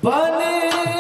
बने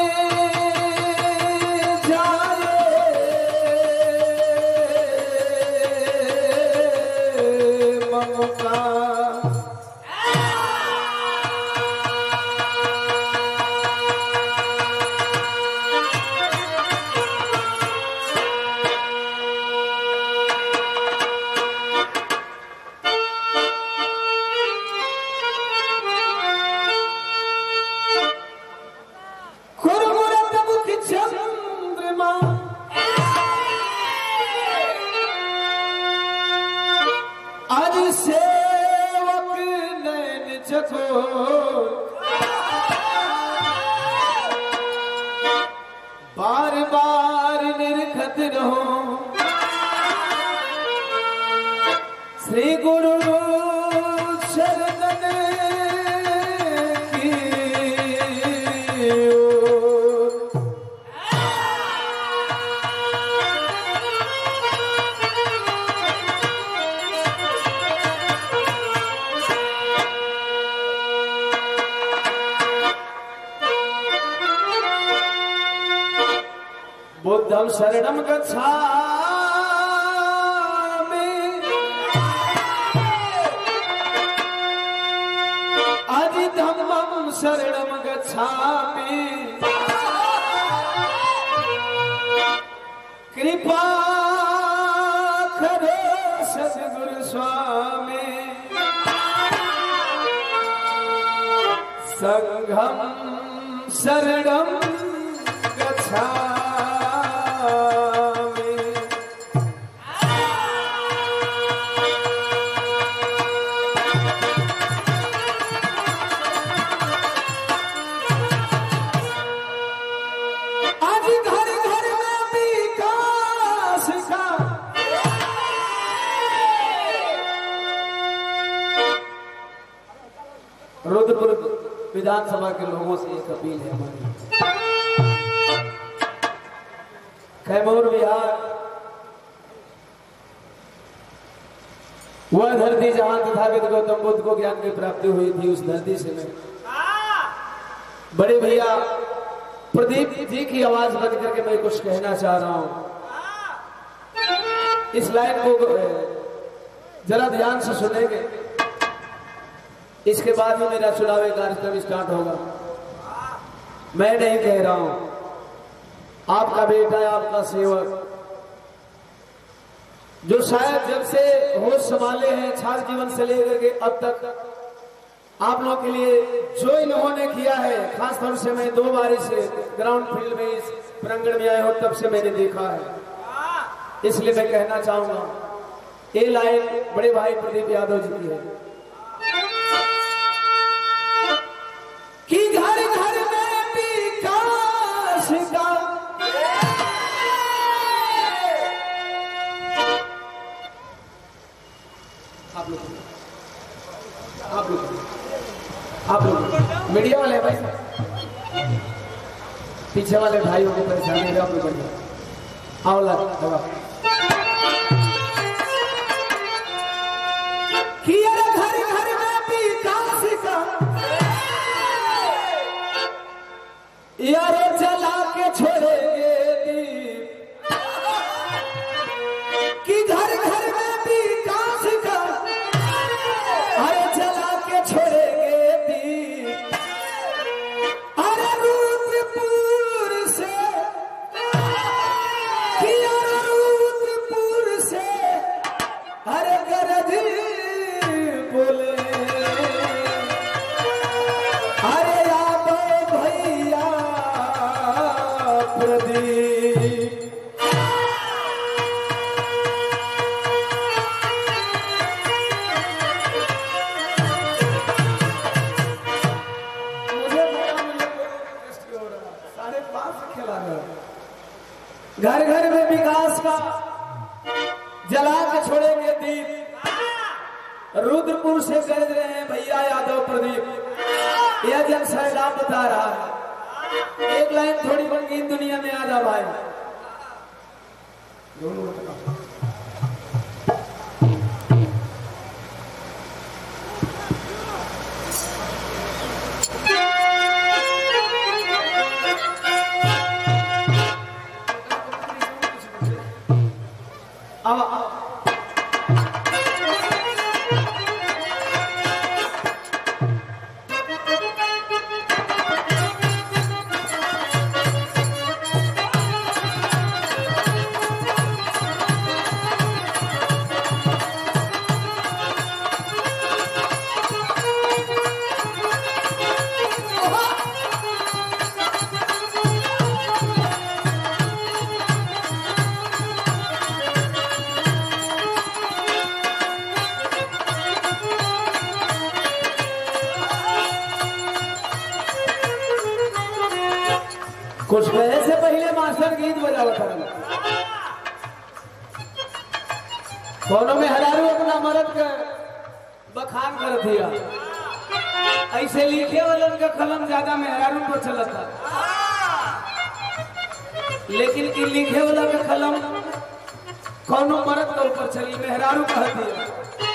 बार बार निरखत रहो श्री गुरु शरणन की बुद्धं शरणं गच्छामि आदि धम्मं शरणं गच्छामि कृपा करो सद्गुरु स्वामी संघं शरणं गच्छामि। रुद्रपुर विधानसभा के लोगों से एक अपील है हमारी। कैमूर बिहार वह धरती जहां तथागत गौतम बुद्ध को ज्ञान की प्राप्ति हुई थी, उस धरती से मैं बड़े भैया प्रदीप जी की आवाज बंद करके मैं कुछ कहना चाह रहा हूं। इस लाइन को जरा ध्यान से सुनेंगे, इसके बाद ही मेरा चुनावी कार्यक्रम स्टार्ट होगा। मैं नहीं कह रहा हूं, आपका बेटा है, आपका सेवक, जो शायद जब से होश संभाले हैं छात्र जीवन से लेकर के अब तक आप लोगों के लिए जो इन्होंने किया है, खासतौर से मैं 2 बार इस ग्राउंड फील्ड में इस प्रांगण में आया हूं, तब से मैंने देखा है। इसलिए मैं कहना चाहूंगा, ये लाइन बड़े भाई प्रदीप यादव जी की है कि घर घर में विकास का आप लोग मीडिया वाले भाई, पीछे वाले भाइयों को परेशानी है, आप लोग बढ़िया आओ लगा कि घर घर में विकास का यारो जला के छोड़ेंगे दीप कि घर घर में विकास का अरे जला के छोड़ेंगे दीप। अरे रुद्रपुर से कि अरे रुद्रपुर से अरे गरज बोले अरे यादव भैया प्रदीप। घर घर में विकास का जला के छोड़ेंगे दीप, रुद्रपुर से गरज रहे हैं भैया यादव प्रदीप। यह जन सैलाब बता रहा है। एक लाइन थोड़ी रंगीन दुनिया में आ जा भाई। कुछ कहे से पहले मास्टर गीत बजावत है। कोनो में हजारों अपना मर्द के बखान कर दिया। ऐसे लिखे वालन का कलम ज्यादा मेहरारू पर चलता, लेकिन इन लिखे वाला का कलम कोनो मर्द के ऊपर चली, मेहरारू कह दिया।